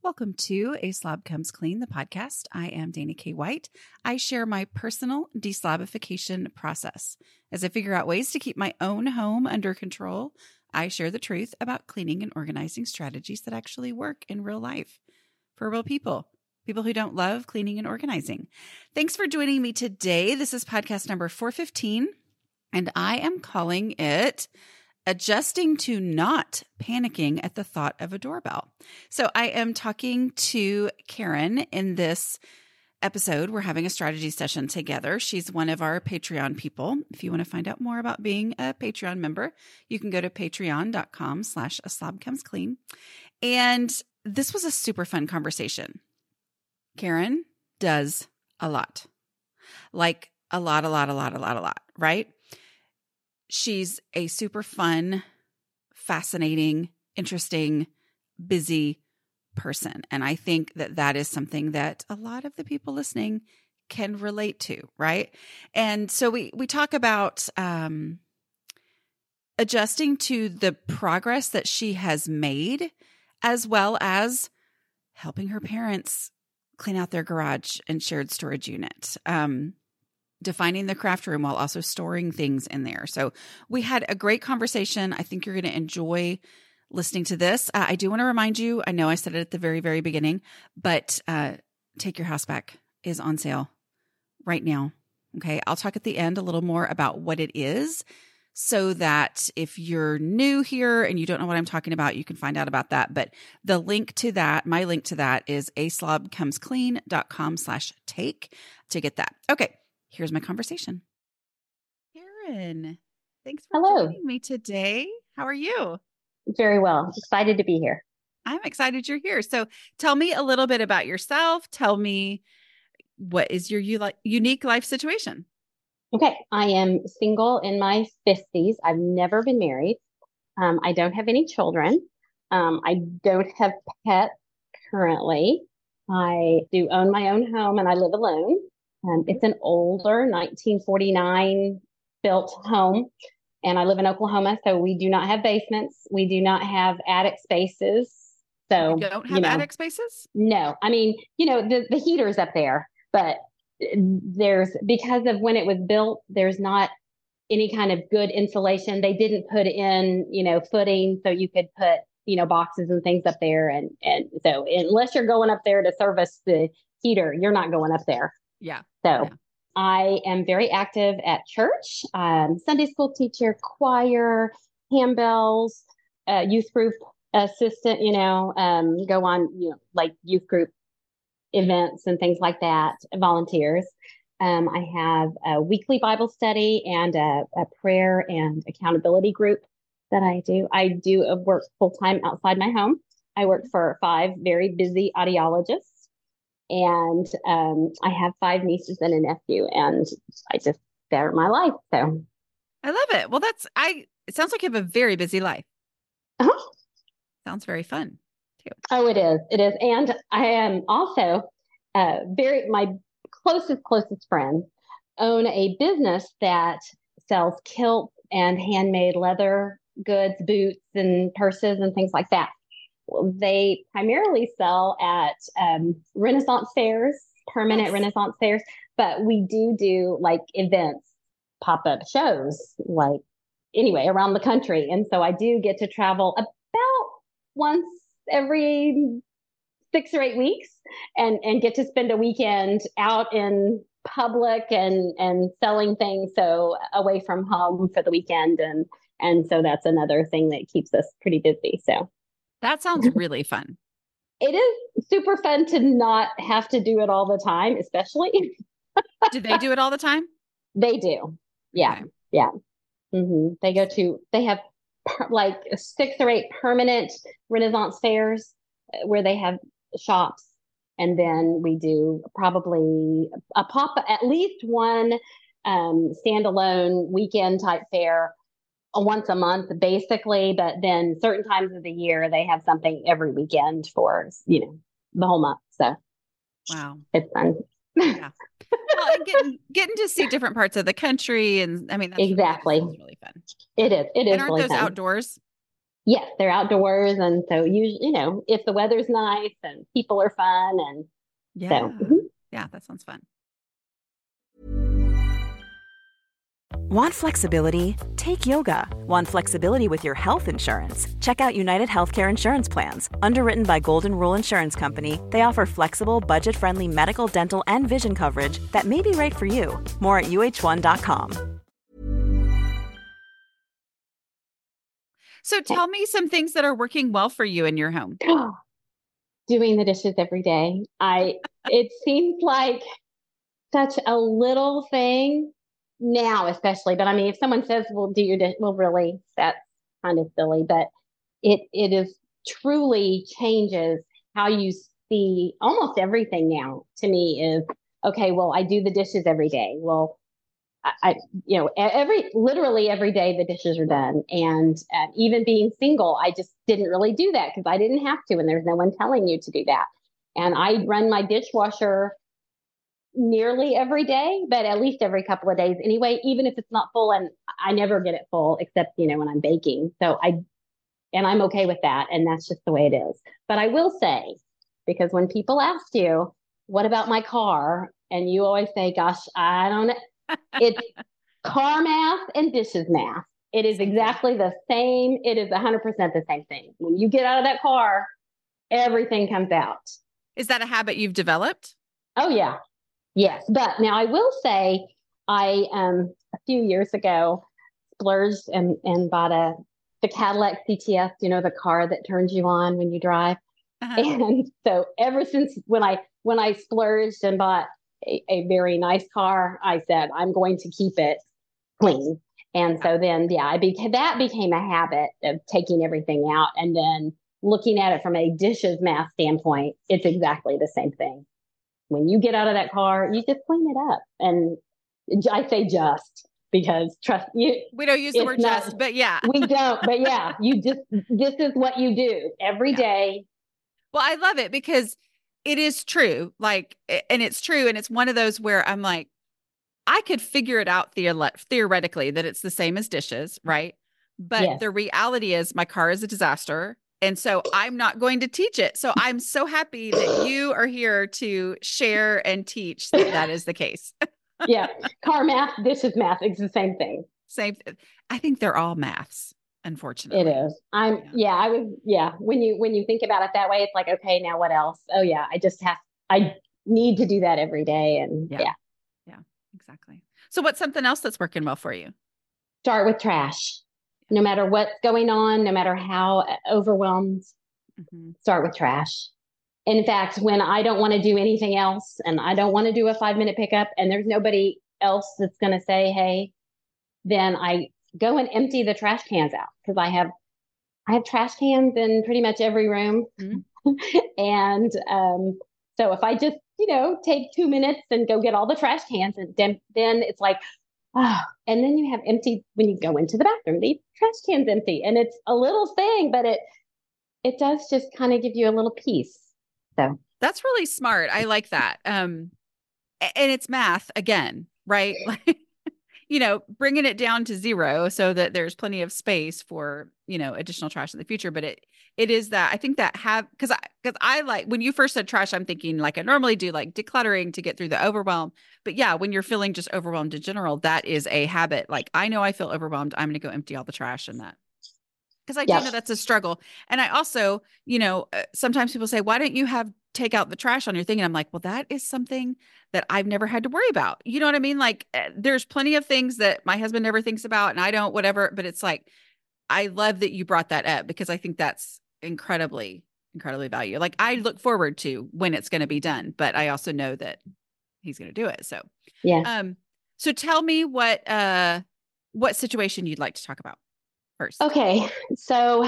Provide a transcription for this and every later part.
Welcome to A Slob Comes Clean, the podcast. I am Dana K. White. I share my personal deslobification process. As I figure out ways to keep my own home under control, I share the truth about cleaning and organizing strategies that actually work in real life for real people who don't love cleaning and organizing. Thanks for joining me today. This is podcast number 415, and I am calling it Adjusting to Not Panicking at the Thought of a Doorbell. So I am talking to Karen in this episode. We're having a strategy session together. She's one of our Patreon people. If you want to find out more about being a Patreon member, you can go to patreon.com/aslobcomesclean. And this was a super fun conversation. Karen does a lot, like a lot, right? She's a super fun, fascinating, interesting, busy person. And I think that that is something that a lot of the people listening can relate to, right? And so we talk about adjusting to the progress that she has made, as well as helping her parents clean out their garage and shared storage unit. Defining the craft room while also storing things in there. So we had a great conversation. I think you're going to enjoy listening to this. I do want to remind you, I know I said it at the very, very beginning, but Take Your House Back is on sale right now. Okay. I'll talk at the end a little more about what it is so that if you're new here and you don't know what I'm talking about, you can find out about that. But the link to that, my link to that is aslobcomesclean.com/take to get that. Okay. Here's my conversation. Karen, thanks for joining me today. How are you? Very well. Excited to be here. I'm excited you're here. So tell me a little bit about yourself. Tell me, what is your unique life situation? Okay. I am single in my 50s. I've never been married. I don't have any children. I don't have pets currently. I do own my own home and I live alone. It's an older 1949 built home, and I live in Oklahoma, so we do not have basements. We do not have attic spaces. So you don't have attic spaces? No. I mean, the heater's up there, but because of when it was built, there's not any kind of good insulation. They didn't put in, footing so you could put, boxes and things up there. And so unless you're going up there to service the heater, you're not going up there. Yeah. So I am very active at church, Sunday school teacher, choir, handbells, youth group assistant, go on, like youth group events and things like that, volunteers. I have a weekly Bible study and a prayer and accountability group that I do. I do work full-time outside my home. I work for 5 very busy audiologists. And I have 5 nieces and a nephew, and they're my life. So I love it. Well, it sounds like you have a very busy life. Uh-huh. Sounds very fun too. Oh, it is. It is. And I am also my closest friends own a business that sells kilts and handmade leather goods, boots and purses and things like that. They primarily sell at Renaissance fairs, permanent Renaissance fairs, but we do like events, pop-up shows, around the country. And so I do get to travel about once every 6 or 8 weeks and get to spend a weekend out in public and selling things. So away from home for the weekend. And so that's another thing that keeps us pretty busy. So that sounds really fun. It is super fun to not have to do it all the time, especially. Do they do it all the time? They do. Yeah. Okay. Yeah. Mm-hmm. They have like 6 or 8 permanent Renaissance fairs where they have shops. And then we do probably at least one standalone weekend type fair once a month, basically. But then certain times of the year, they have something every weekend for, the whole month. So wow, it's fun. Yeah. Well, and getting to see different parts of the country. And I mean, that's exactly. Really fun. It is. It is. And aren't really those fun. outdoors? Yes, they're outdoors. And so usually, if the weather's nice and people are fun. And so, Yeah. Yeah, that sounds fun. Want flexibility? Take yoga. Want flexibility with your health insurance? Check out United Healthcare Insurance Plans. Underwritten by Golden Rule Insurance Company, they offer flexible, budget-friendly medical, dental, and vision coverage that may be right for you. More at uh1.com. So tell me some things that are working well for you in your home. doing the dishes every day. It seems like such a little thing now, especially, but I mean, if someone says, well, do your dish, well, really, that's kind of silly, but it is truly changes how you see almost everything now to me is, okay, well, I do the dishes every day. Well, literally every day the dishes are done. And even being single, I just didn't really do that because I didn't have to, and there's no one telling you to do that. And I run my dishwasher nearly every day, but at least every couple of days anyway, even if it's not full. And I never get it full except, when I'm baking. And I'm okay with that. And that's just the way it is. But I will say, because when people ask you, what about my car? And you always say, gosh, I don't know. It's car math and dishes math. It is exactly the same. It is 100% the same thing. When you get out of that car, everything comes out. Is that a habit you've developed? Oh, yeah. Yes. But now I will say I, a few years ago, splurged and bought the Cadillac CTS, the car that turns you on when you drive. Uh-huh. And so ever since when I splurged and bought a very nice car, I said, I'm going to keep it clean. And so then, that became a habit of taking everything out and then looking at it from a dishes math standpoint. It's exactly the same thing. When you get out of that car, you just clean it up. And I say just because trust you. We don't use the word just, but yeah. We don't, but yeah, this is what you do every day. Well, I love it because it is true. And it's true. And it's one of those where I'm like, I could figure it out theoretically that it's the same as dishes, right? But the reality is my car is a disaster. And so I'm not going to teach it. So I'm so happy that you are here to share and teach that is the case. Yeah. Car math, dishes math. It's the same thing. I think they're all maths, unfortunately. It is. When you think about it that way, it's like, okay, now what else? Oh yeah. I need to do that every day. And yeah, exactly. So what's something else that's working well for you? Start with trash. No matter what's going on, no matter how overwhelmed, start with trash. In fact, when I don't want to do anything else and I don't want to do a 5-minute pickup and there's nobody else that's going to say, hey, then I go and empty the trash cans out because I have trash cans in pretty much every room. Mm-hmm. And so if I just, take 2 minutes and go get all the trash cans and then it's like, and then you have empty when you go into the bathroom, the trash can's empty. And it's a little thing, but it does just kind of give you a little peace. So that's really smart. I like that. And it's math again, right? Like, bringing it down to zero so that there's plenty of space for, additional trash in the future. But it is that I think that because I like when you first said trash, I'm thinking like I normally do like decluttering to get through the overwhelm. But yeah, when you're feeling just overwhelmed in general, that is a habit. Like I know I feel overwhelmed. I'm going to go empty all the trash in that. Because I do know that's a struggle. And I also, sometimes people say, why don't you take out the trash on your thing? And I'm like, well, that is something that I've never had to worry about. You know what I mean? Like there's plenty of things that my husband never thinks about and I don't, whatever. But it's like, I love that you brought that up because I think that's incredibly, incredibly valuable. Like I look forward to when it's going to be done, but I also know that he's going to do it. So, yeah. So tell me what situation you'd like to talk about first. Okay. So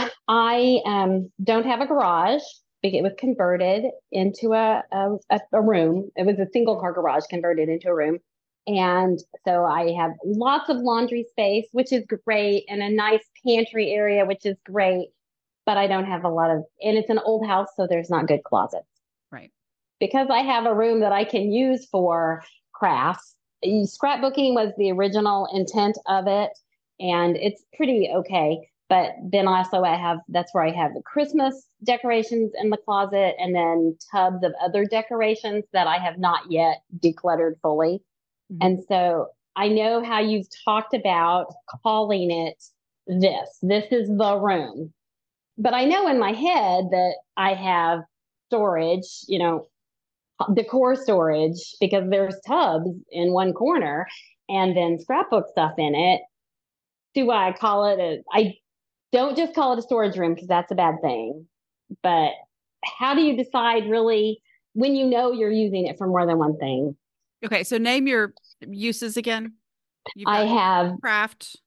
I don't have a garage. It was converted into a room. It was a single car garage converted into a room. And so I have lots of laundry space, which is great, and a nice pantry area, which is great. But I don't have and it's an old house, so there's not good closets. Right. Because I have a room that I can use for crafts. Scrapbooking was the original intent of it, and it's pretty okay. But then also that's where I have the Christmas decorations in the closet and then tubs of other decorations that I have not yet decluttered fully. Mm-hmm. And so I know how you've talked about calling it this is the room. But I know in my head that I have storage, decor storage, because there's tubs in one corner and then scrapbook stuff in it. Do I call it I don't just call it a storage room because that's a bad thing. But how do you decide really when you know you're using it for more than one thing? Okay. So name your uses again. I have craft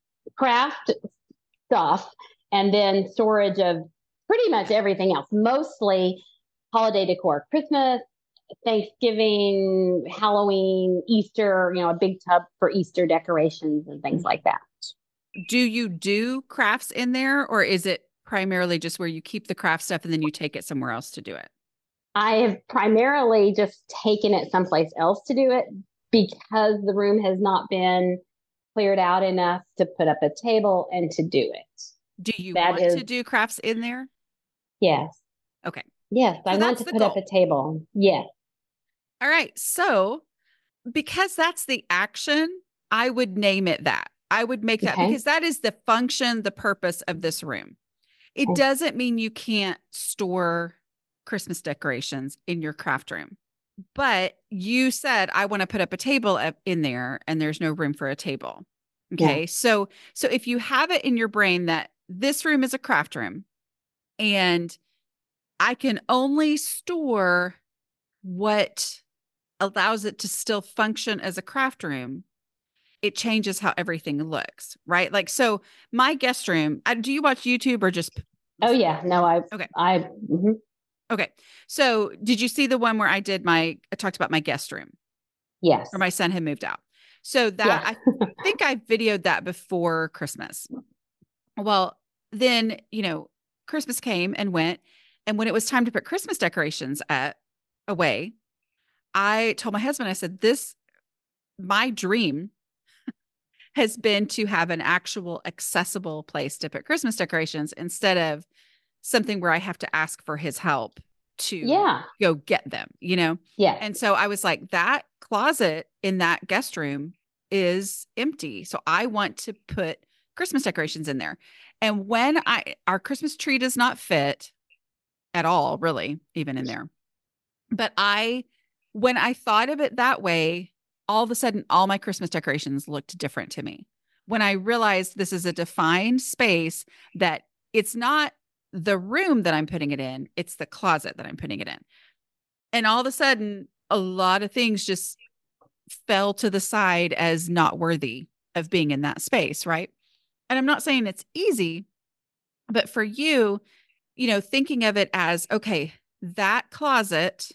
stuff and then storage of pretty much everything else, mostly holiday decor, Christmas, Thanksgiving, Halloween, Easter, a big tub for Easter decorations and things like that. Do you do crafts in there, or is it primarily just where you keep the craft stuff and then you take it somewhere else to do it? I have primarily just taken it someplace else to do it because the room has not been cleared out enough to put up a table and to do it. Do you want to do crafts in there? Yes. Okay. Yes, so I want to put up a table. Yes. All right. So because that's the action, I would name it that. I would make that because that is the function, the purpose of this room. It doesn't mean you can't store Christmas decorations in your craft room. But you said, I want to put up a table in there and there's no room for a table. Okay. Yeah. So if you have it in your brain that this room is a craft room and I can only store what allows it to still function as a craft room, it changes how everything looks, right? Like, so my guest room, do you watch YouTube or just? Oh yeah. No, Okay. So did you see the one where I talked about my guest room? Yes. Where my son had moved out. So that, I think I videoed that before Christmas. Well, then, Christmas came and went. And when it was time to put Christmas decorations away, I told my husband, I said, my dream has been to have an actual accessible place to put Christmas decorations instead of something where I have to ask for his help to go get them, Yeah. And so I was like, that closet in that guest room is empty. So I want to put Christmas decorations in there. And when our Christmas tree does not fit at all, really, even in there. But when I thought of it that way, all of a sudden, all my Christmas decorations looked different to me. When I realized this is a defined space, that it's not the room that I'm putting it in, it's the closet that I'm putting it in. And all of a sudden, a lot of things just fell to the side as not worthy of being in that space, right? And I'm not saying it's easy, but for you, thinking of it as, okay, that closet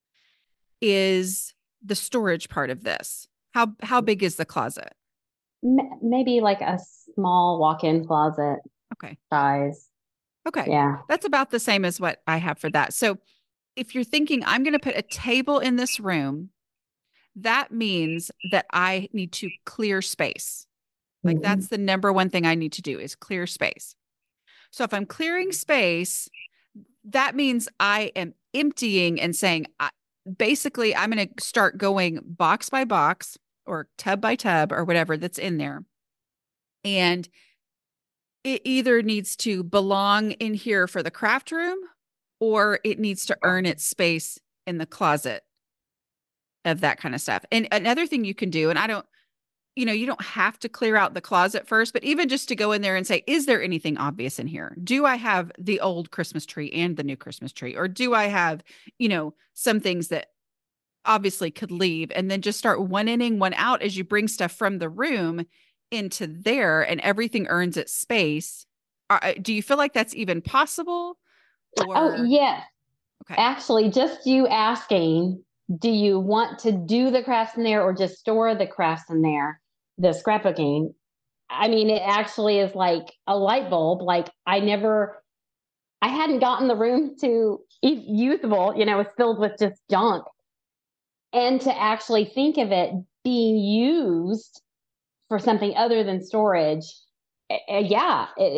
is the storage part of this. How big is the closet? Maybe like a small walk-in closet. Okay. Size. Okay. Yeah. That's about the same as what I have for that. So if you're thinking I'm going to put a table in this room, that means that I need to clear space. Like that's the number one thing I need to do is clear space. So if I'm clearing space, that means I am emptying and saying, basically, I'm going to start going box by box or tub by tub or whatever that's in there. And it either needs to belong in here for the craft room or it needs to earn its space in the closet of that kind of stuff. And another thing you can do, and you don't have to clear out the closet first, but even just to go in there and say, is there anything obvious in here? Do I have the old Christmas tree and the new Christmas tree? Or do I have, some things that obviously could leave? And then just start one in, one out as you bring stuff from the room into there and everything earns its space. Do you feel like that's even possible? Oh, yes. Okay. Actually, just you asking, do you want to do the crafts in there or just store the crafts in there? The scrapbooking. I mean, it actually is like a light bulb. Like I hadn't gotten the room to usable, it was filled with just junk. And to actually think of it being used for something other than storage. It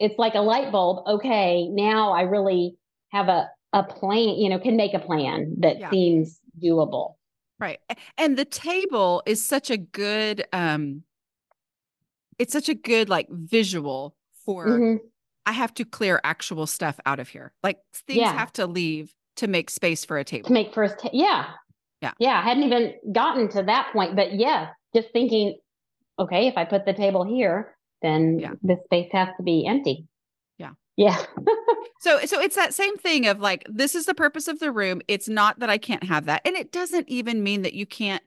it's like a light bulb. Okay, now I really have a plan, can make a plan that seems doable. Right. And the table is such a good, it's such a good like visual for, I have to clear actual stuff out of here. Like things have to leave to make space for a table. To make first, Yeah. I hadn't even gotten to that point, but just thinking, okay, if I put the table here, then the space has to be empty. Yeah. So it's that same thing of like, this is the purpose of the room. It's not that I can't have that. And it doesn't even mean that you can't,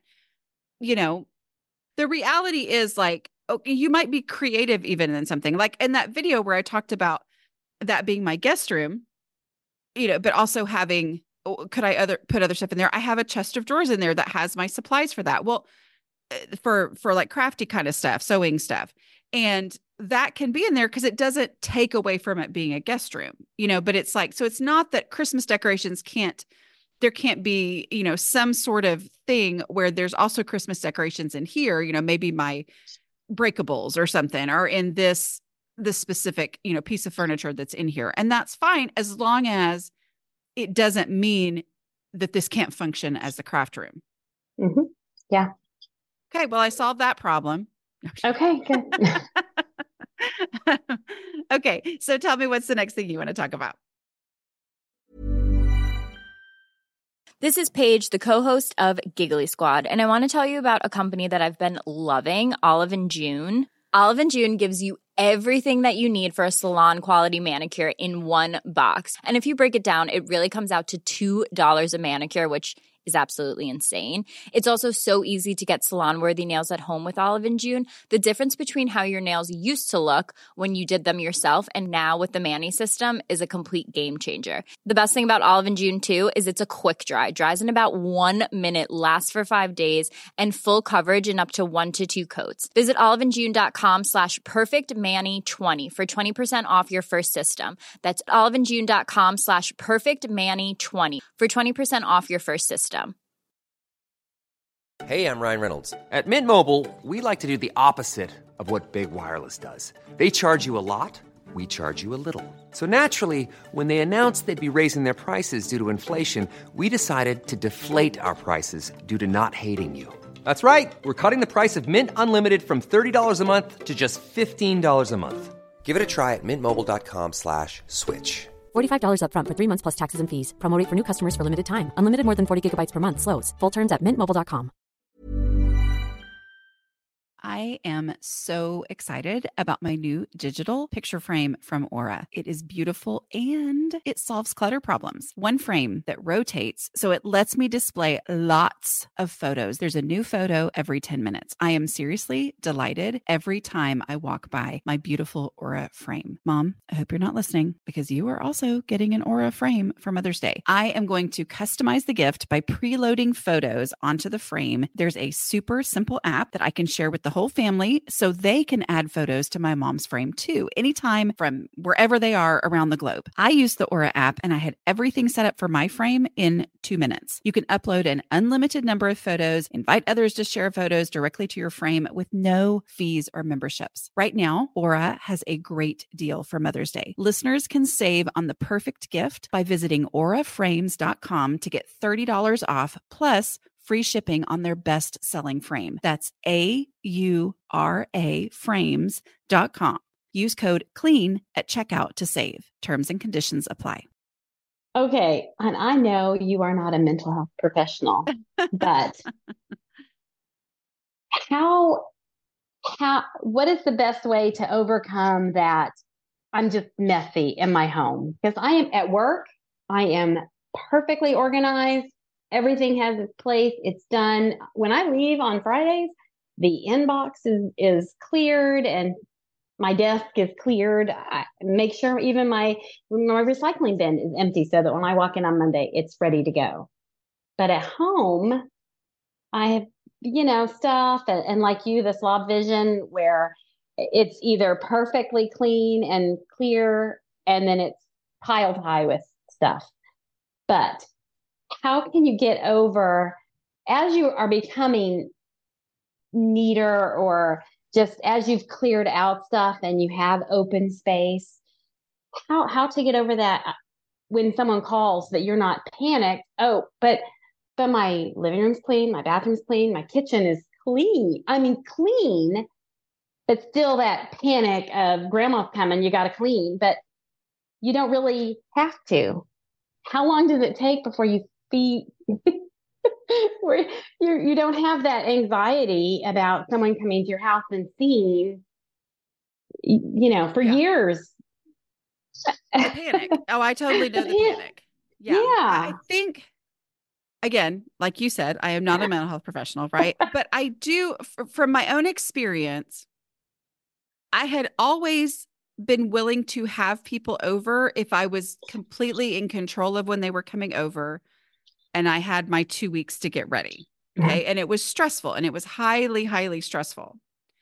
the reality is like, okay, you might be creative even in something like in that video where I talked about that being my guest room, but also having, could I put other stuff in there? I have a chest of drawers in there that has my supplies for that. Well, for like crafty kind of stuff, sewing stuff. And that can be in there because it doesn't take away from it being a guest room, but it's like, so it's not that Christmas decorations there can't be, some sort of thing where there's also Christmas decorations in here, maybe my breakables or something, or in this specific, piece of furniture that's in here. And that's fine as long as it doesn't mean that this can't function as the craft room. Mm-hmm. Yeah. Okay. Well, I solved that problem. Okay, good. Okay. So tell me, what's the next thing you want to talk about? This is Paige, the co-host of Giggly Squad, and I want to tell you about a company that I've been loving, Olive & June. Olive & June gives you everything that you need for a salon-quality manicure in one box. And if you break it down, it really comes out to $2 a manicure, which is absolutely insane. It's also so easy to get salon-worthy nails at home with Olive & June. The difference between how your nails used to look when you did them yourself and now with the Mani system is a complete game changer. The best thing about Olive & June, too, is it's a quick dry. Dries in about 1 minute, lasts for 5 days, and full coverage in up to 1 to 2 coats. Visit oliveandjune.com/perfectmani20 for 20% off your first system. That's oliveandjune.com/perfectmani20 for 20% off your first system. Hey, I'm Ryan Reynolds. At Mint Mobile, we like to do the opposite of what Big Wireless does. They charge you a lot, we charge you a little. So naturally, when they announced they'd be raising their prices due to inflation, we decided to deflate our prices due to not hating you. That's right. We're cutting the price of Mint Unlimited from $30 a month to just $15 a month. Give it a try at mintmobile.com/switch. $45 up front for 3 months plus taxes and fees. Promo rate for new customers for limited time. Unlimited more than 40 gigabytes per month. Slows full terms at mintmobile.com. I am so excited about my new digital picture frame from Aura. It is beautiful and it solves clutter problems. One frame that rotates, so it lets me display lots of photos. There's a new photo every 10 minutes. I am seriously delighted every time I walk by my beautiful Aura frame. Mom, I hope you're not listening because you are also getting an Aura frame for Mother's Day. I am going to customize the gift by preloading photos onto the frame. There's a super simple app that I can share with the whole family so they can add photos to my mom's frame too, anytime from wherever they are around the globe. I used the Aura app and I had everything set up for my frame in 2 minutes. You can upload an unlimited number of photos, invite others to share photos directly to your frame with no fees or memberships. Right now, Aura has a great deal for Mother's Day. Listeners can save on the perfect gift by visiting auraframes.com to get $30 off plus free shipping on their best-selling frame. That's AURA frames.com. Use code CLEAN at checkout to save. Terms and conditions apply. Okay. And I know you are not a mental health professional, but what is the best way to overcome that I'm just messy in my home? Because I am at work. I am perfectly organized. Everything has its place. It's done. When I leave on Fridays, the inbox is cleared and my desk is cleared. I make sure even my recycling bin is empty so that when I walk in on Monday, it's ready to go. But at home, I have, stuff and like you, the slob vision where it's either perfectly clean and clear and then it's piled high with stuff. But how can you get over, as you are becoming neater or just as you've cleared out stuff and you have open space, how to get over that when someone calls that you're not panicked. Oh, but my living room's clean, my bathroom's clean, my kitchen is clean. I mean, clean, but still that panic of grandma's coming, you got to clean, but you don't really have to. How long does it take before you feel where you don't have that anxiety about someone coming to your house and seeing, for years? The panic. Oh, I totally know the panic. Yeah. Yeah. I think, again, like you said, I am not a mental health professional, right? But I do, from my own experience, I had always been willing to have people over if I was completely in control of when they were coming over and I had my 2 weeks to get ready. Okay. And it was stressful and it was highly, highly stressful.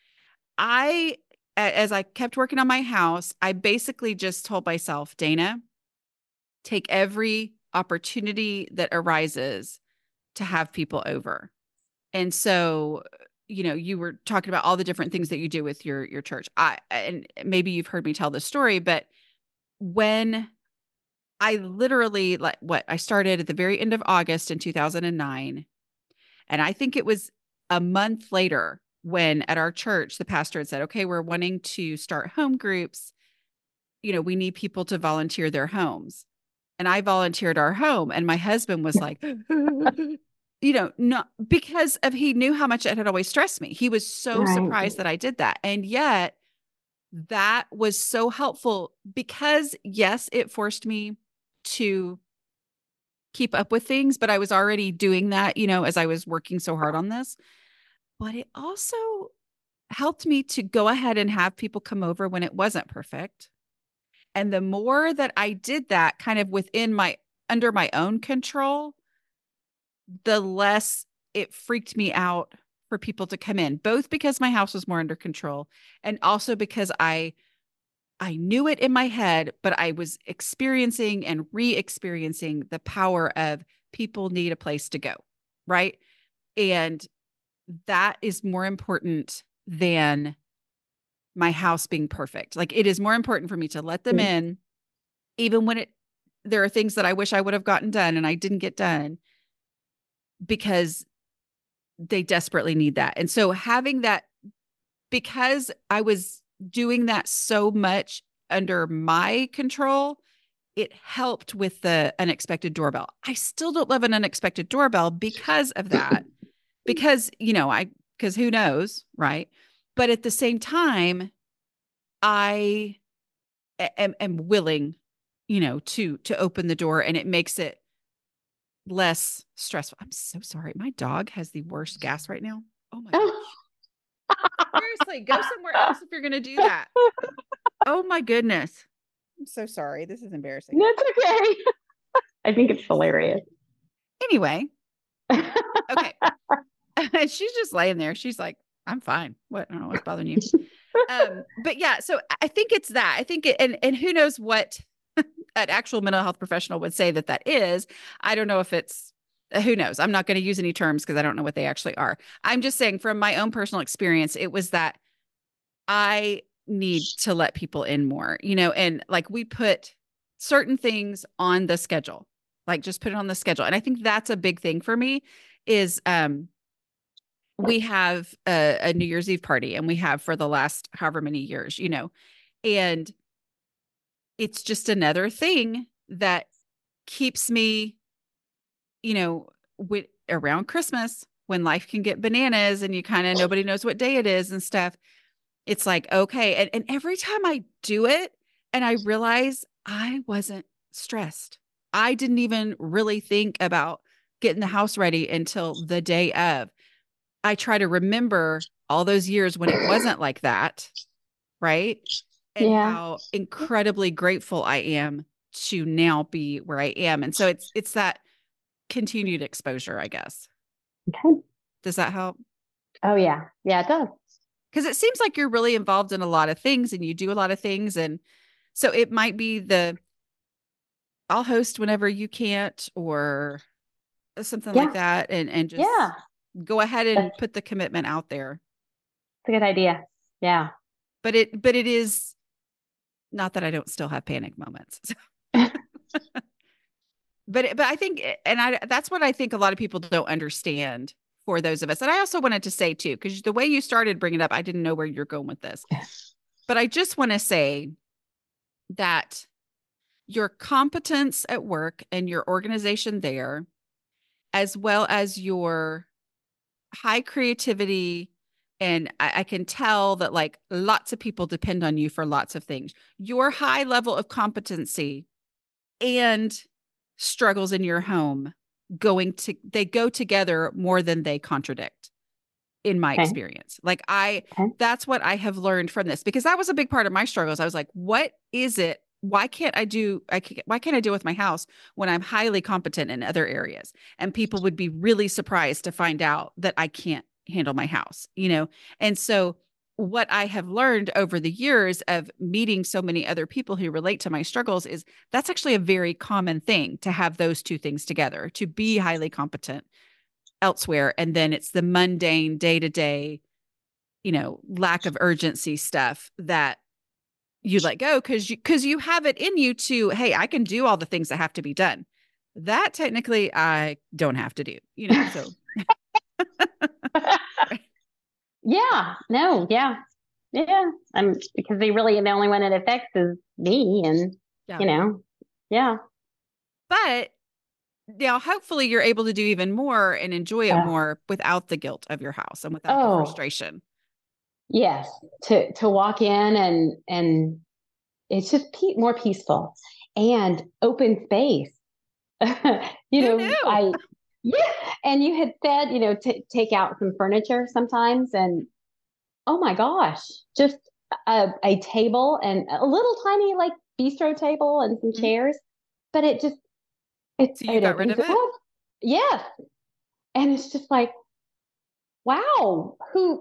As I kept working on my house, I basically just told myself, Dana, take every opportunity that arises to have people over. And so, you were talking about all the different things that you do with your church. And maybe you've heard me tell this story, but when I literally I started at the very end of August in 2009. And I think it was a month later when at our church, the pastor had said, okay, we're wanting to start home groups. We need people to volunteer their homes. And I volunteered our home. And my husband was like, not because he knew how much it had always stressed me. He was so surprised that I did that. And yet that was so helpful because yes, it forced me to keep up with things, but I was already doing that, as I was working so hard on this. But it also helped me to go ahead and have people come over when it wasn't perfect. And the more that I did that kind of under my own control, the less it freaked me out for people to come in, both because my house was more under control and also because I knew it in my head, but I was experiencing and re-experiencing the power of people need a place to go, right? And that is more important than my house being perfect. Like it is more important for me to let them in, even when there are things that I wish I would have gotten done and I didn't get done because they desperately need that. And so having that, because I was doing that so much under my control, it helped with the unexpected doorbell. I still don't love an unexpected doorbell because of that, because who knows, right? But at the same time, I am willing, to open the door, and it makes it less stressful. I'm so sorry. My dog has the worst gas right now. Oh my gosh. Seriously, go somewhere else if you're going to do that. Oh my goodness. I'm so sorry. This is embarrassing. That's okay. I think it's hilarious. Anyway. Okay. She's just laying there. She's like, I'm fine. What? I don't know what's bothering you. But yeah, so I think it's that. I think and who knows what an actual mental health professional would say that is. I don't know if it's, who knows? I'm not going to use any terms because I don't know what they actually are. I'm just saying from my own personal experience, it was that I need to let people in more, and like we put certain things on the schedule, like just put it on the schedule. And I think that's a big thing for me is, we have a New Year's Eve party and we have for the last however many years, and it's just another thing that keeps me, around Christmas when life can get bananas and you kind of, nobody knows what day it is and stuff. It's like, okay. And every time I do it and I realize I wasn't stressed, I didn't even really think about getting the house ready until the day of. I try to remember all those years when it wasn't like that. Right. And how incredibly grateful I am to now be where I am. And so it's that continued exposure, I guess. Okay. Does that help? Oh yeah. Yeah, it does. Because it seems like you're really involved in a lot of things and you do a lot of things. And so it might be I'll host whenever you can't or something like that. And just go ahead and put the commitment out there. It's a good idea. Yeah. But it is, Not that I don't still have panic moments. But I think, that's what I think a lot of people don't understand for those of us. And I also wanted to say too, because the way you started bringing it up, I didn't know where you're going with this, but I just want to say that your competence at work and your organization there, as well as your high creativity, and I can tell that like lots of people depend on you for lots of things. Your high level of competency and struggles in your home they go together more than they contradict, in my experience. Like that's what I have learned from this, because that was a big part of my struggles. I was like, what is it? Why can't I deal with my house when I'm highly competent in other areas? And people would be really surprised to find out that I can't handle my house, And so what I have learned over the years of meeting so many other people who relate to my struggles is that's actually a very common thing, to have those two things together, to be highly competent elsewhere. And then it's the mundane day-to-day, lack of urgency stuff that you let go because you have it in you to, hey, I can do all the things that have to be done. That technically I don't have to do, so. Yeah, no, yeah. Because the only one it affects is me, and yeah. But hopefully you're able to do even more and enjoy it more without the guilt of your house and without the frustration. Yes, to walk in and it's just more peaceful and open space. And you had said, take out some furniture sometimes, and oh my gosh, just a table and a little tiny like bistro table and some chairs, but so you got rid of it? Yes. And it's just like, wow,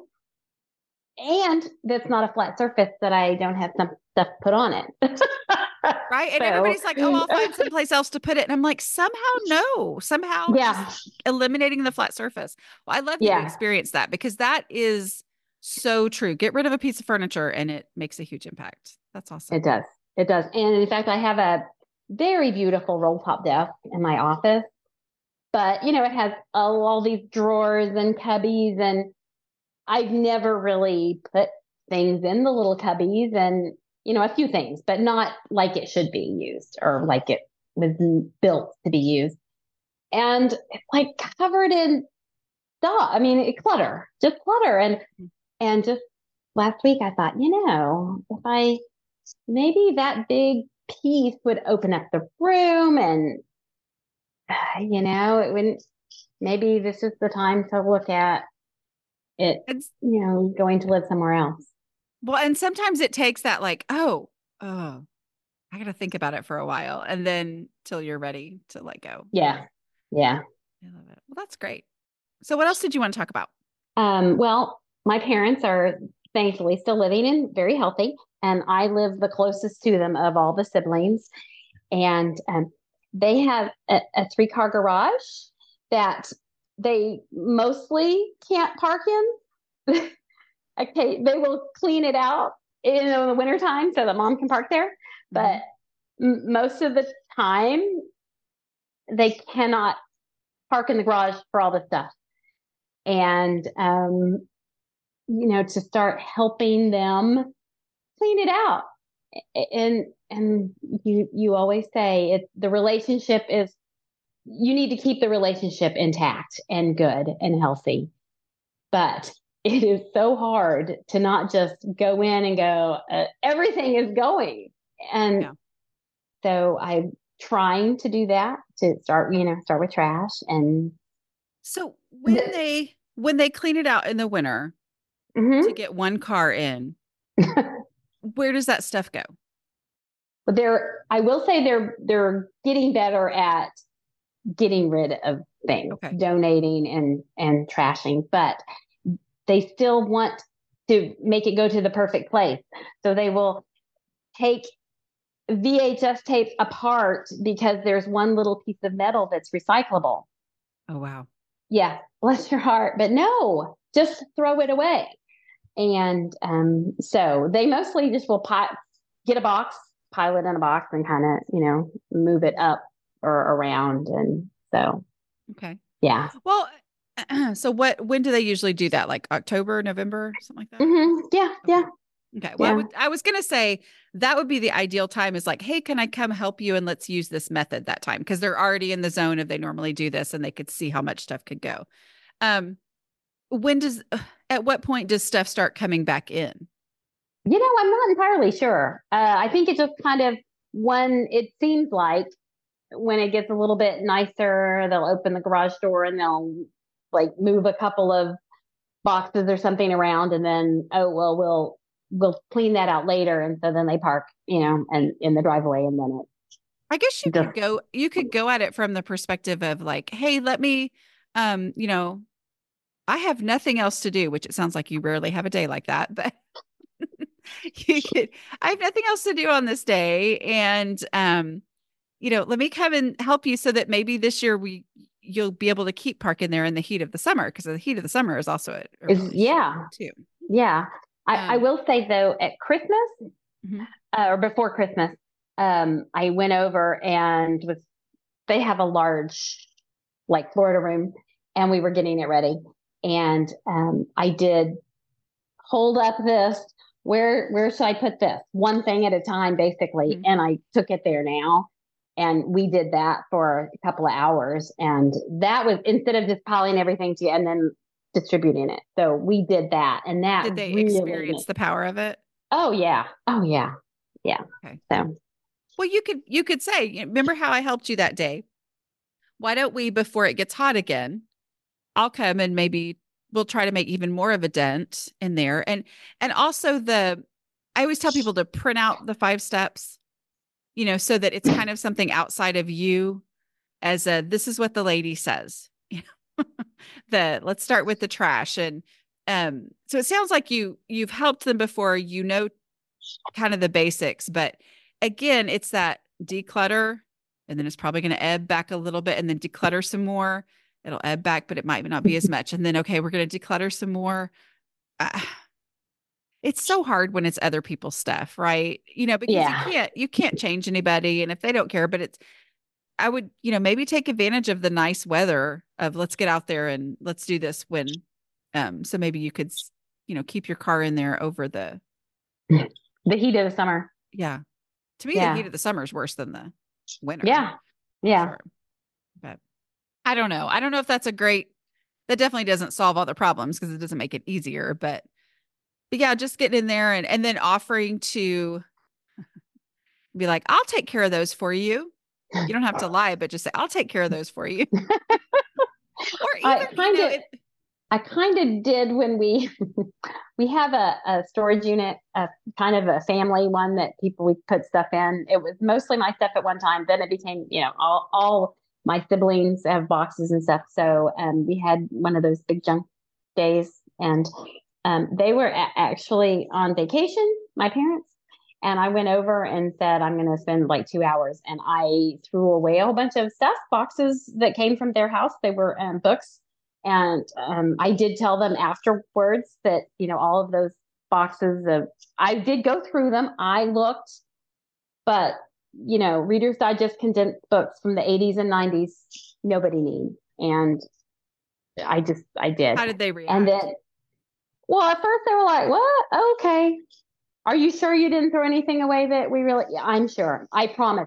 and that's not a flat surface that I don't have some stuff put on it. Right. And everybody's like, oh, I'll find someplace else to put it. And I'm like, somehow just eliminating the flat surface. Well, I love that you experienced that, because that is so true. Get rid of a piece of furniture and it makes a huge impact. That's awesome. It does. And in fact, I have a very beautiful roll top desk in my office, but it has all these drawers and cubbies, and I've never really put things in the little cubbies, and a few things, but not like it should be used or like it was built to be used. And it's like covered in stuff. I mean, just clutter. And just last week I thought, if maybe that big piece would open up the room, and, it wouldn't, maybe this is the time to look at it, going to live somewhere else. Well, and sometimes it takes that like, I got to think about it for a while, and then till you're ready to let go. Yeah. I love it. Well, that's great. So what else did you want to talk about? Well, my parents are thankfully still living and very healthy, and I live the closest to them of all the siblings. And they have a 3-car garage that they mostly can't park in. Okay, they will clean it out in the wintertime so that mom can park there. But most of the time, they cannot park in the garage for all the stuff. And, to start helping them clean it out. And you always say the relationship is, you need to keep the relationship intact and good and healthy. But it is so hard to not just go in and go, everything is going. And so I'm trying to do that, to start with trash. And so when they clean it out in the winter to get 1 car in, where does that stuff go? I will say they're getting better at getting rid of things, donating and trashing, but they still want to make it go to the perfect place. So they will take VHS tapes apart because there's one little piece of metal that's recyclable. Oh, wow. Yeah. Bless your heart. But no, just throw it away. And so they mostly just will get a box, pile it in a box, and kind of, move it up or around. And so, Okay. yeah. Well, so when do they usually do that? Like October, November, something like that? Yeah. Okay. Yeah. Okay. Well, Yeah. I was going to say that would be the ideal time is like, hey, can I come help you? And let's use this method that time. Cause they're already in the zone if they normally do this and they could see how much stuff could go. At what point does stuff start coming back in? I'm not entirely sure. I think it just kind of, when it seems like when it gets a little bit nicer, they'll open the garage door and they'll like move a couple of boxes or something around, and then, oh, well, we'll clean that out later. And so then they park, and in the driveway, and then I guess you could go at it from the perspective of like, hey, let me, I have nothing else to do, which it sounds like you rarely have a day like that, but I have nothing else to do on this day. And, let me come and help you so that maybe this year you'll be able to keep parking there in the heat of the summer, because the heat of the summer is also a really yeah. too. Yeah. I will say though, at Christmas or before Christmas, I went over and they have a large like Florida room, and we were getting it ready. And I did hold up this, where should I put this? One thing at a time, basically. And I took it there now. And we did that for a couple of hours. And that was, instead of just piling everything to you and then distributing it. So we did that. And that did they really experience the power of it? Oh yeah. Oh yeah. Yeah. Okay. So, well, you could say, remember how I helped you that day? Why don't we, before it gets hot again, I'll come and maybe we'll try to make even more of a dent in there. And also I always tell people to print out the 5 steps, so that it's kind of something outside of you as this is what the lady says, let's start with the trash. And so it sounds like you've helped them before, kind of the basics, but again, it's that declutter, and then it's probably going to ebb back a little bit, and then declutter some more. It'll ebb back, but it might not be as much. And then, okay, we're going to declutter some more. It's so hard when it's other people's stuff, right? Because you can't change anybody. And if they don't care, but I would, maybe take advantage of the nice weather of let's get out there and let's do this when, so maybe you could, keep your car in there over the heat of the summer. Yeah. To me, the heat of the summer is worse than the winter. Yeah. Yeah. Sure. But I don't know. I don't know if that definitely doesn't solve all the problems because it doesn't make it easier, but yeah, just getting in there and then offering to be like, I'll take care of those for you. You don't have to lie, but just say, I'll take care of those for you. Or even, I kind of did when we have a storage unit, a kind of a family one that we put stuff in. It was mostly my stuff at one time. Then it became, all my siblings have boxes and stuff. So we had one of those big junk days, and they were actually on vacation, my parents. And I went over and said, I'm going to spend like 2 hours. And I threw away a whole bunch of stuff, boxes that came from their house. They were books. And I did tell them afterwards that, all of those boxes I did go through them. I looked, but, Reader's Digest condensed books from the 80s and 90s, nobody needs. And I did. How did they react? And then, well, at first they were like, what? Okay. Are you sure you didn't throw anything away that we really, yeah, I'm sure. I promise.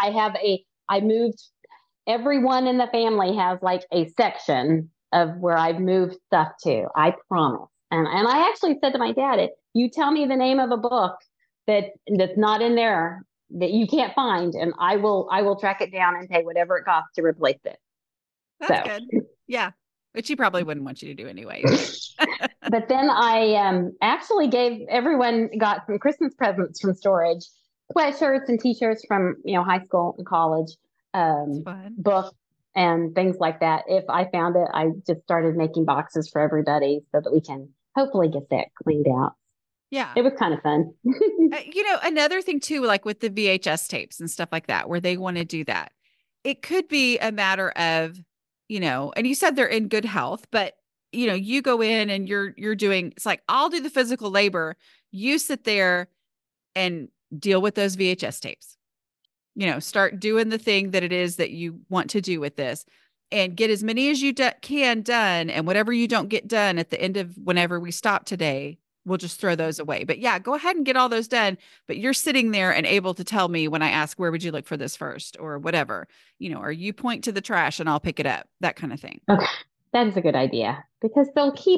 I moved, everyone in the family has like a section of where I've moved stuff to. I promise. And I actually said to my dad, if you tell me the name of a book that's not in there that you can't find, and I will track it down and pay whatever it costs to replace it. That's good. Yeah. Which he probably wouldn't want you to do anyway. But then I actually got some Christmas presents from storage, sweatshirts and t-shirts from, high school and college, books and things like that. If I found it, I just started making boxes for everybody so that we can hopefully get that cleaned out. Yeah. It was kind of fun. Another thing too, like with the VHS tapes and stuff like that, where they want to do that, it could be a matter of, and you said they're in good health, but you go in and you're doing, it's like, I'll do the physical labor. You sit there and deal with those VHS tapes. Start doing the thing that it is that you want to do with this, and get as many as you can done. And whatever you don't get done at the end of whenever we stop today, we'll just throw those away. But yeah, go ahead and get all those done. But you're sitting there and able to tell me when I ask, where would you look for this first, or whatever, or you point to the trash and I'll pick it up, that kind of thing. Okay. That is a good idea, because they'll keep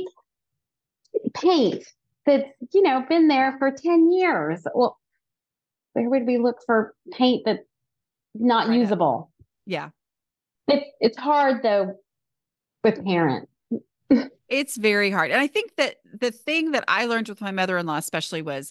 paint that's, been there for 10 years. Well, where would we look for paint that's not usable? Yeah. It's hard though with parents. It's very hard. And I think that the thing that I learned with my mother-in-law especially was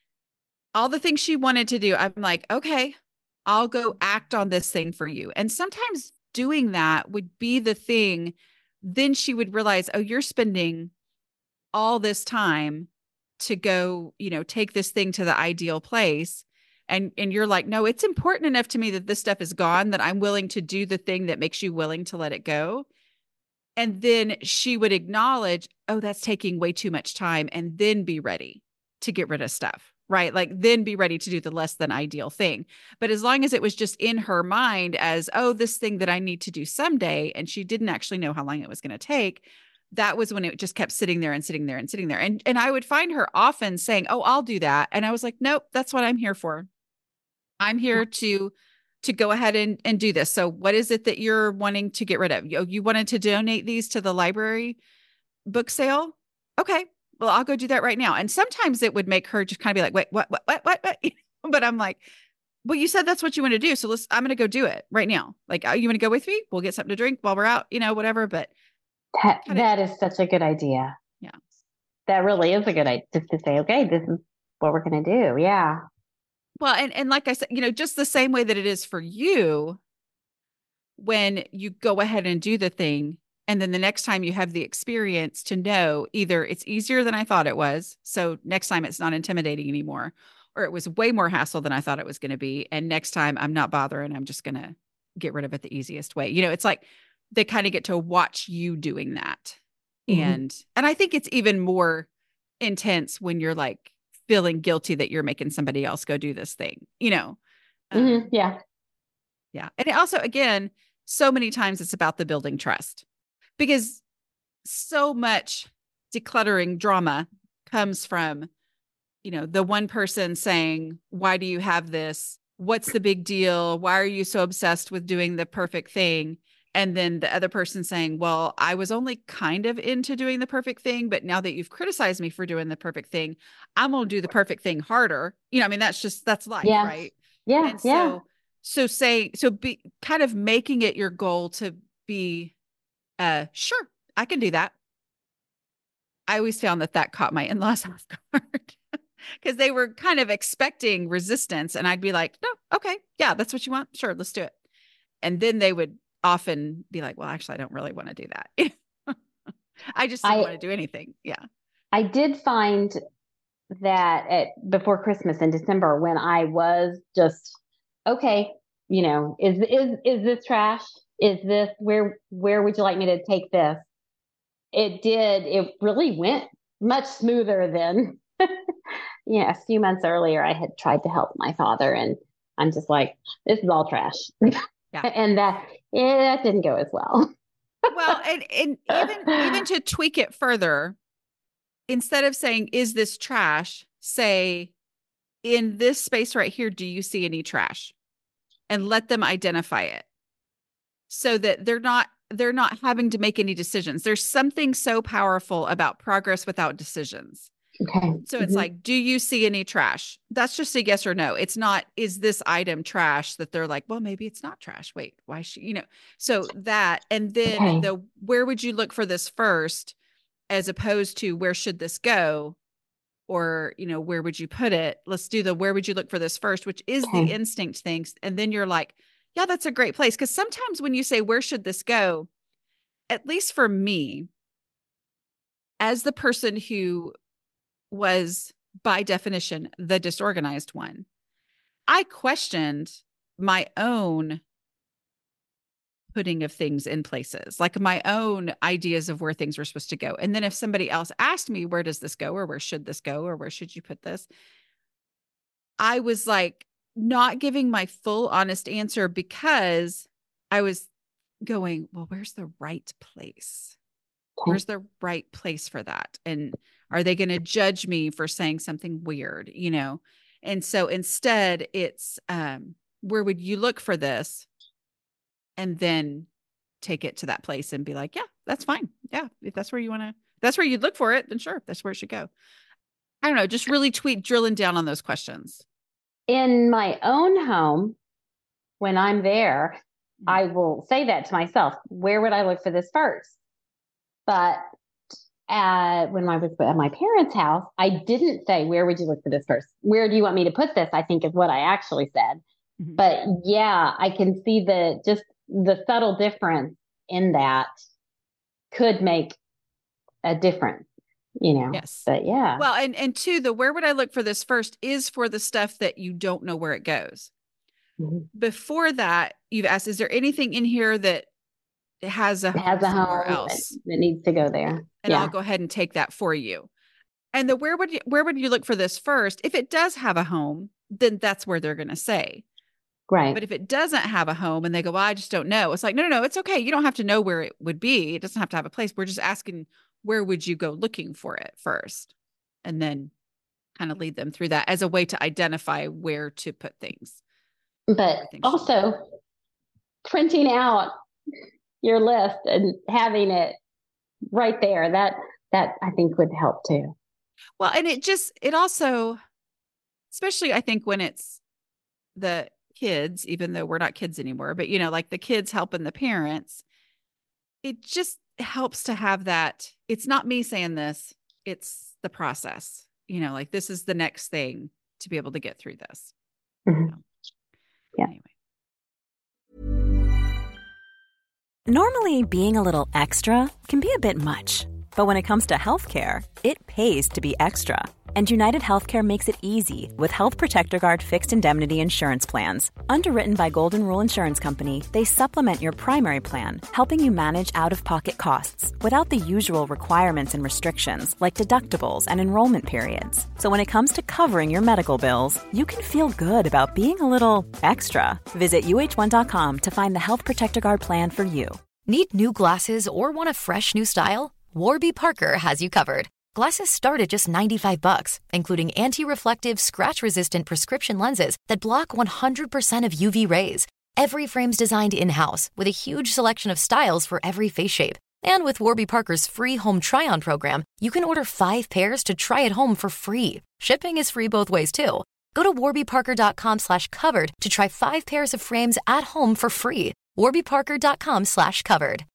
all the things she wanted to do. I'm like, okay, I'll go act on this thing for you. And sometimes doing that would be the thing. Then she would realize, oh, you're spending all this time to go, take this thing to the ideal place. And you're like, no, it's important enough to me that this stuff is gone, that I'm willing to do the thing that makes you willing to let it go. And then she would acknowledge, oh, that's taking way too much time, and then be ready to get rid of stuff, right? Like then be ready to do the less than ideal thing. But as long as it was just in her mind as, oh, this thing that I need to do someday, and she didn't actually know how long it was going to take, that was when it just kept sitting there and sitting there and sitting there. And I would find her often saying, oh, I'll do that. And I was like, nope, that's what I'm here for. I'm here to go ahead and do this. So what is it that you're wanting to get rid of? You wanted to donate these to the library book sale? Okay, well, I'll go do that right now. And sometimes it would make her just kind of be like, wait, what? But I'm like, well, you said that's what you want to do. So I'm going to go do it right now. Like, you want to go with me? We'll get something to drink while we're out, whatever. But that is such a good idea. Yeah. That really is a good idea, just to say, okay, this is what we're going to do. Yeah. Well, and like I said, just the same way that it is for you when you go ahead and do the thing, and then the next time you have the experience to know either it's easier than I thought it was, so next time it's not intimidating anymore, or it was way more hassle than I thought it was going to be, and next time I'm not bothering, I'm just going to get rid of it the easiest way. It's like they kind of get to watch you doing that. Mm-hmm. And I think it's even more intense when you're like feeling guilty that you're making somebody else go do this thing, Yeah. Yeah. And it also, again, so many times it's about the building trust, because so much decluttering drama comes from, the one person saying, why do you have this? What's the big deal? Why are you so obsessed with doing the perfect thing? And then the other person saying, well, I was only kind of into doing the perfect thing, but now that you've criticized me for doing the perfect thing, I'm going to do the perfect thing harder. That's life, yeah. right? Yeah. And yeah. So be kind of making it your goal to be, sure, I can do that. I always found that caught my in-laws off guard because they were kind of expecting resistance. And I'd be like, no, okay, yeah, that's what you want. Sure, let's do it. And then they would often be like, well, actually, I don't really want to do that. I just didn't want to do anything. Yeah. I did find that before Christmas in December, when I was just, okay, is this trash? Is this, where would you like me to take this? It really went much smoother than, a few months earlier, I had tried to help my father, and I'm just like, this is all trash. Yeah. And that didn't go as well. Well, and even to tweak it further, instead of saying, is this trash, say, in this space right here, do you see any trash? And let them identify it so that they're not having to make any decisions. There's something so powerful about progress without decisions. Okay. So it's like, do you see any trash? That's just a yes or no. It's not, is this item trash, that they're like, well, maybe it's not trash. Wait, why should, so that, and then where would you look for this first, as opposed to where should this go? Or, where would you put it? Let's do where would you look for this first, which is the instinct things. And then you're like, yeah, that's a great place. Because sometimes when you say, where should this go? At least for me, as the person who was by definition the disorganized one, I questioned my own putting of things in places, like my own ideas of where things were supposed to go. And then if somebody else asked me, where does this go? Or where should this go? Or where should you put this? I was like not giving my full honest answer because I was going, well, where's the right place? Where's the right place for that? And are they going to judge me for saying something weird, you know? And so instead it's, where would you look for this? And then take it to that place and be like, yeah, that's fine. Yeah. If that's where you want to, that's where you'd look for it, then sure, that's where it should go. I don't know, just really drilling down on those questions. In my own home, when I'm there, I will say that to myself, where would I look for this first? But when I was at my parents' house, I didn't say, where would you look for this first? Where do you want me to put this? I think is what I actually said. Mm-hmm. But yeah, I can see just the subtle difference in that could make a difference, you know? Yes. But yeah. Well, and two, the where would I look for this first is for the stuff that you don't know where it goes. Mm-hmm. Before that, you've asked, is there anything in here that has a home else that needs to go there? And I'll go ahead and take that for you. And the where would you look for this first? If it does have a home, then that's where they're going to say. Right. But if it doesn't have a home and they go, well, I just don't know. It's like, no, it's okay. You don't have to know where it would be. It doesn't have to have a place. We're just asking, where would you go looking for it first? And then kind of lead them through that as a way to identify where to put things. But also printing out your list and having it right there, that I think would help too. Well, and it also, especially I think when it's the kids, even though we're not kids anymore, but you know, like the kids helping the parents, it just helps to have that. It's not me saying this, it's the process, you know, like this is the next thing to be able to get through this. Mm-hmm. So, yeah. Anyway. Normally, being a little extra can be a bit much, but when it comes to healthcare, it pays to be extra. And United Healthcare makes it easy with Health Protector Guard fixed indemnity insurance plans. Underwritten by Golden Rule Insurance Company, they supplement your primary plan, helping you manage out-of-pocket costs without the usual requirements and restrictions like deductibles and enrollment periods. So when it comes to covering your medical bills, you can feel good about being a little extra. Visit UH1.com to find the Health Protector Guard plan for you. Need new glasses or want a fresh new style? Warby Parker has you covered. Glasses start at just $95, including anti-reflective, scratch-resistant prescription lenses that block 100% of UV rays. Every frame's designed in-house with a huge selection of styles for every face shape. And with Warby Parker's free home try-on program, you can order 5 pairs to try at home for free. Shipping is free both ways, too. Go to warbyparker.com/covered to try 5 pairs of frames at home for free. warbyparker.com/covered.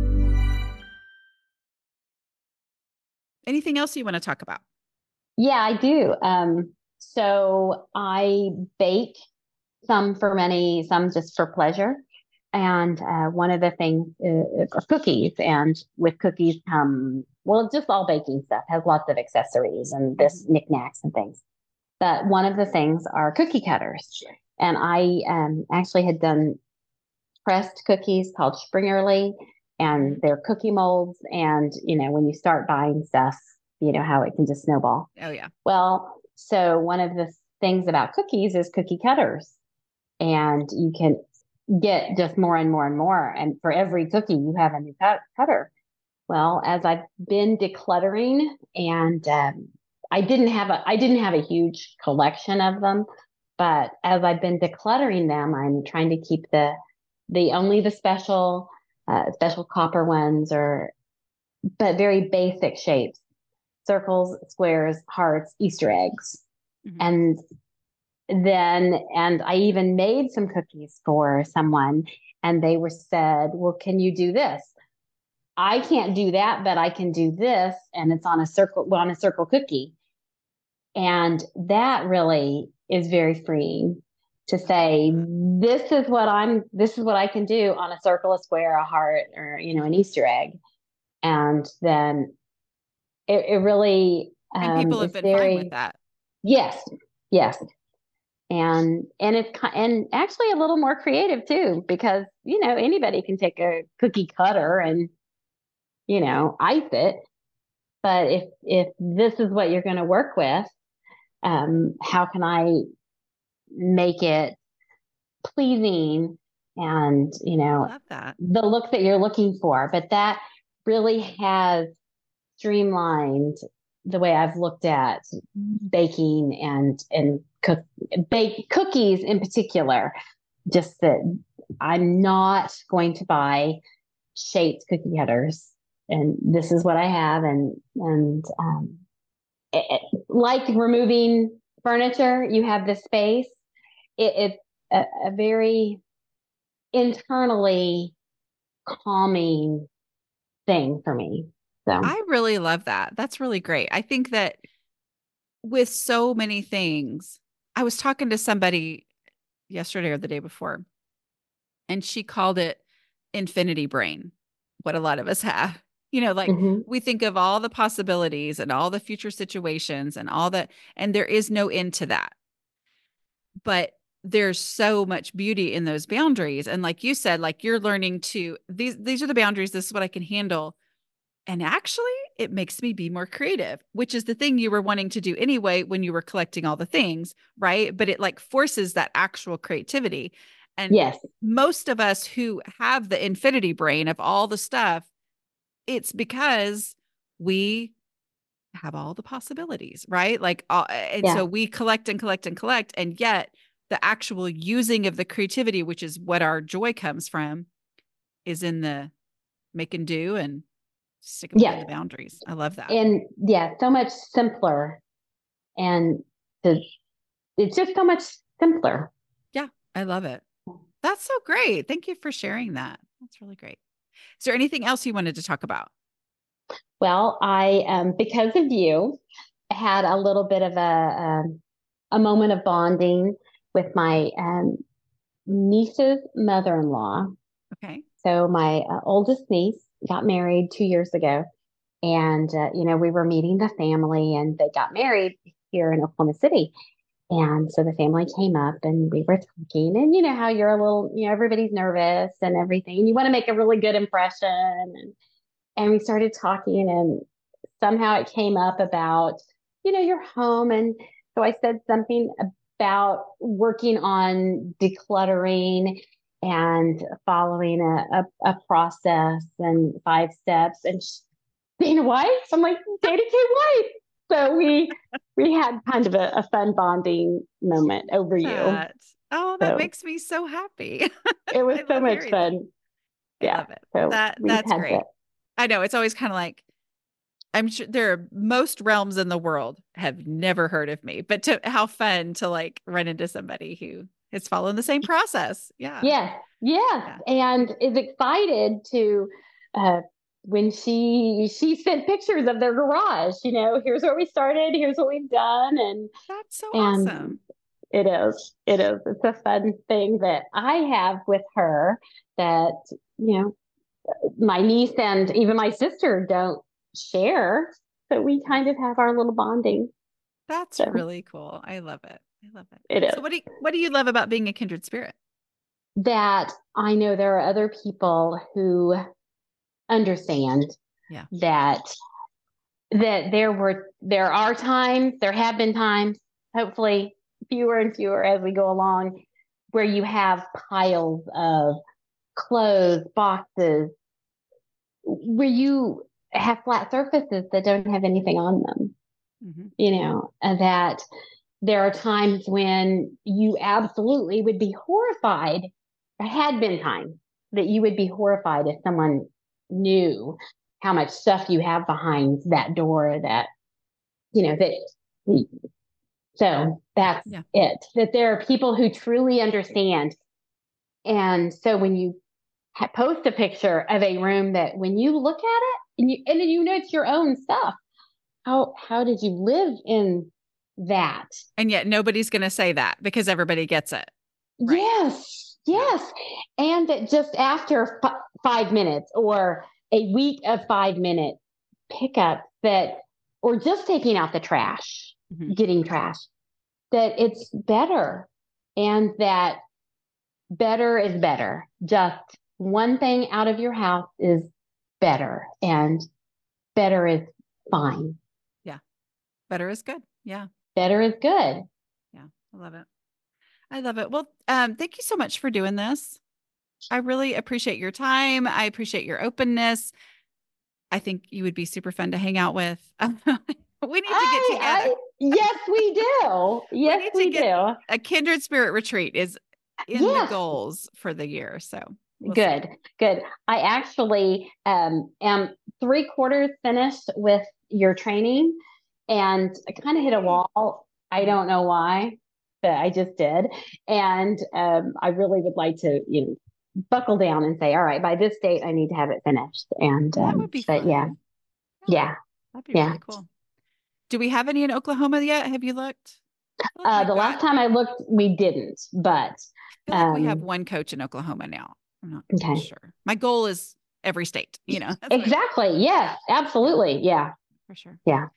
Anything else you want to talk about? Yeah, I do. So I bake some just for pleasure. And one of the things are cookies. And with cookies just all baking stuff, has lots of accessories and this knickknacks and things. But one of the things are cookie cutters. And I actually had done pressed cookies called Springerly. And they're cookie molds. And, you know, when you start buying stuff, you know how it can just snowball. Oh, yeah. Well, so one of the things about cookies is cookie cutters. And you can get just more and more and more. And for every cookie, you have a new cutter. Well, as I've been decluttering, and I didn't have a huge collection of them, but as I've been decluttering them, I'm trying to keep only the special copper ones, but very basic shapes: circles, squares, hearts, Easter eggs. Mm-hmm. And I even made some cookies for someone, and they said, well, can you do this? I can't do that, but I can do this. And it's on a circle cookie. And that really is very freeing to say, this is what I can do on a circle, a square, a heart, or, you know, an Easter egg. And then it really, and people have been fine with that. Yes. And it's actually a little more creative too, because, you know, anybody can take a cookie cutter and, you know, ice it. But if this is what you're going to work with, how can I make it pleasing and, I love that. the look that you're looking for. But that really has streamlined the way I've looked at baking and bake cookies in particular. Just that I'm not going to buy shaped cookie cutters, and this is what I have. Like removing furniture, you have the space. It's a very internally calming thing for me. So I really love that. That's really great. I think that with so many things, I was talking to somebody yesterday or the day before, and she called it infinity brain, what a lot of us have. Like mhm. we think of all the possibilities and all the future situations and all that, and there is no end to that. But there's so much beauty in those boundaries. And like you said, like you're learning to these are the boundaries. This is what I can handle. And actually, it makes me be more creative, which is the thing you were wanting to do anyway when you were collecting all the things, right? But it like forces that actual creativity. And Yes. most of us who have the infinity brain of all the stuff, it's because we have all the possibilities, right? Like, and Yeah. so we collect and collect and collect. And yet the actual using of the creativity, which is what our joy comes from, is in the make and do and stick them within the boundaries. I love that. And so much simpler. And it's just so much simpler. Yeah, I love it. That's so great. Thank you for sharing that. That's really great. Is there anything else you wanted to talk about? Well, I, because of you, had a little bit of a moment of bonding with my niece's mother-in-law. Okay. So my oldest niece got married 2 years ago, and we were meeting the family, and they got married here in Oklahoma City. And so the family came up and we were talking, and you know how you're a little, everybody's nervous and everything, and you want to make a really good impression. And we started talking, and somehow it came up about, your home. And so I said something about working on decluttering and following a process and 5 steps. And Dana White, I'm like, Dana K. White. So we had kind of a fun bonding moment over you. That makes me so happy. It was so much fun. I love it. So that's great. I know it's always kind of like, I'm sure there are most realms in the world have never heard of me, but how fun to like run into somebody who is following the same process. Yeah. Yes. And is excited to, when she sent pictures of their garage, here's where we started, here's what we've done. And that's so awesome. It is. It's a fun thing that I have with her that, my niece and even my sister don't share. So we kind of have our little bonding. That's really cool. I love it. It is. So what do you love about being a kindred spirit? That I know there are other people who understand that there are times, there have been times, hopefully fewer and fewer as we go along, where you have piles of clothes, boxes, where you have flat surfaces that don't have anything on them. Mm-hmm. That there are times when you absolutely would be horrified. There had been times that you would be horrified if someone knew how much stuff you have behind that door so that's it, that there are people who truly understand. And so when you post a picture of a room that when you look at it and then it's your own stuff, how did you live in that? And yet nobody's going to say that because everybody gets it. Right? Yes. And that just after 5 minutes or a week of 5-minute pickup or just taking out the trash, getting trash, that it's better, and that better is better. Just one thing out of your house is better, and better is fine. Yeah. Better is good. Yeah. Better is good. Yeah. I love it. I love it. Well, thank you so much for doing this. I really appreciate your time. I appreciate your openness. I think you would be super fun to hang out with. We need to get together. Yes, we do. Yes, we do. A kindred spirit retreat is in the goals for the year. So good. I actually am 3/4 finished with your training, and I kind of hit a wall. I don't know why, but I just did. And I really would like to, buckle down and say, all right, by this date, I need to have it finished. And that would be fun. Yeah. That'd be really cool. Do we have any in Oklahoma yet? Have you looked? The last time I looked, we didn't, but I feel like we have one coach in Oklahoma now. I'm not sure. My goal is every state, Exactly. Yes, absolutely. Yeah. For sure. Yeah.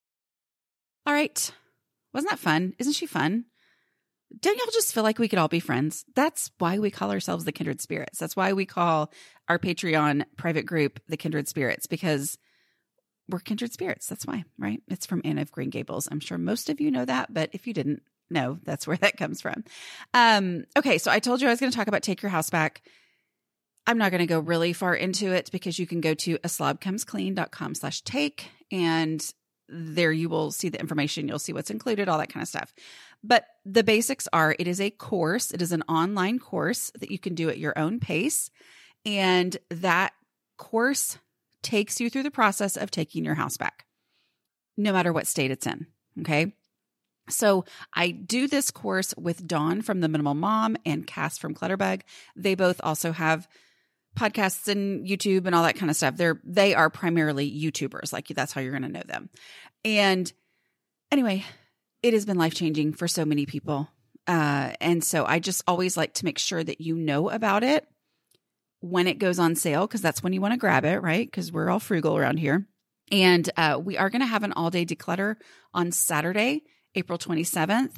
All right. Wasn't that fun? Isn't she fun? Don't y'all just feel like we could all be friends? That's why we call ourselves the Kindred Spirits. That's why we call our Patreon private group the Kindred Spirits, because we're kindred spirits. That's why, right? It's from Anne of Green Gables. I'm sure most of you know that, but if you didn't know, that's where that comes from. Okay, so I told you I was going to talk about Take Your House Back. I'm not going to go really far into it because you can go to aslobcomesclean.com/take, and there you will see the information. You'll see what's included, all that kind of stuff. But the basics are, it is a course. It is an online course that you can do at your own pace. And that course takes you through the process of taking your house back, no matter what state it's in. Okay. So I do this course with Dawn from The Minimal Mom and Cass from Clutterbug. They both also have podcasts and YouTube and all that kind of stuff. They are primarily YouTubers. Like, that's how you're going to know them. And anyway, it has been life-changing for so many people. And so I just always like to make sure that you know about it when it goes on sale, because that's when you want to grab it, right? Because we're all frugal around here. And we are going to have an all-day declutter on Saturday, April 27th.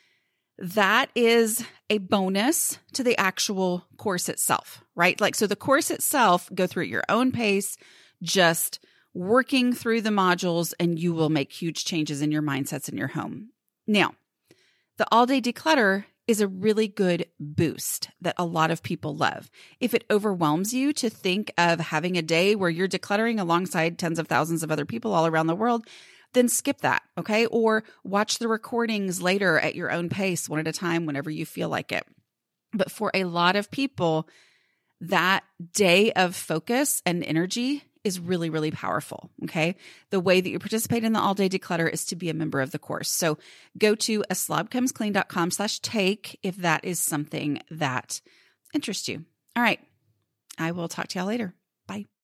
That is a bonus to the actual course itself, right? Like, so the course itself, go through at your own pace, just working through the modules, and you will make huge changes in your mindsets in your home. Now, the all-day declutter is a really good boost that a lot of people love. If it overwhelms you to think of having a day where you're decluttering alongside tens of thousands of other people all around the world, then skip that, okay? Or watch the recordings later at your own pace, one at a time, whenever you feel like it. But for a lot of people, that day of focus and energy is really, really powerful, okay? The way that you participate in the all-day declutter is to be a member of the course. So go to aslobcomesclean.com/take if that is something that interests you. All right. I will talk to y'all later. Bye.